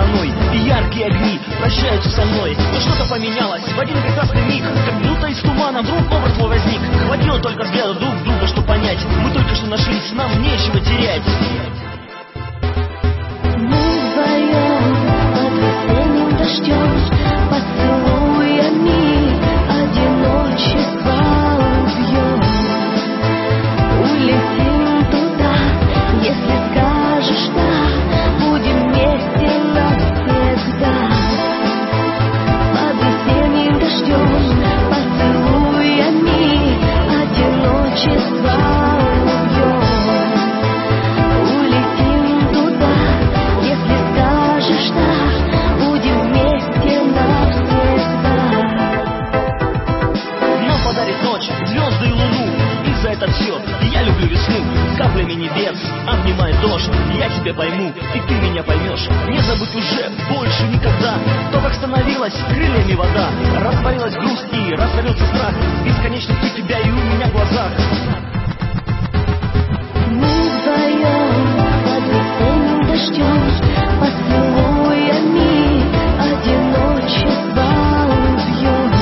стороной, и яркие огни прощаются со мной. Но что-то поменялось в один прекрасный миг, как будто из тумана вдруг образ твой возник. Хватило только взгляда друг друга, чтобы понять, мы только что нашлись, нам нечего терять. Мы вдвоем под весенним дождем, поцелуями одиночество убьем. Улетим туда, если скажешь да, будем вместе навсегда. Под весенним дождем, поцелуями одиночество убьем. Улетим туда, если скажешь да, будем вместе навсегда. Нам подарит ночь, звезды и луну, и за этот счет я люблю весну. С каплями небес обнимает дождь, я тебя пойму, и ты меня поймешь. Не забудь уже больше никогда то, как становилась крыльями вода, растворилась грусть и растворился страх, бесконечность у тебя и у меня в глазах. Мы вдвоем под весенним дождем, поцелуями одиночество убьем.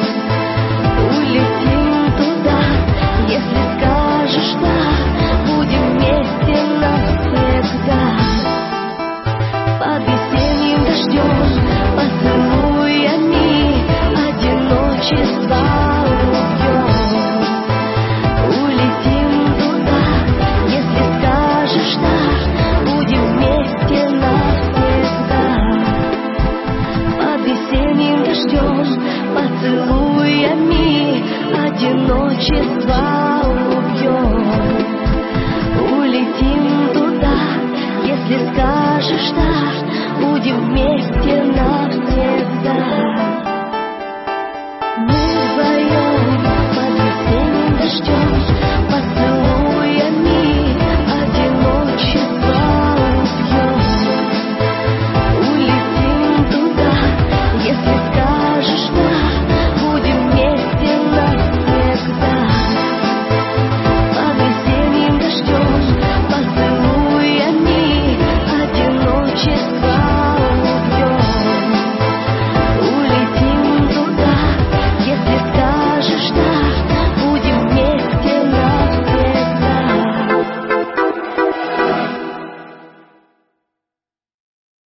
Улетим туда, если скажешь да, будем вместе навсегда. Под весенним дождем, поцелуями одиночество убьем. Улетим туда, если скажешь да, будем вместе навсегда. Под весенним дождем, поцелуями одиночество убьем. Улетим туда, если скажешь да, будем вместе навсегда.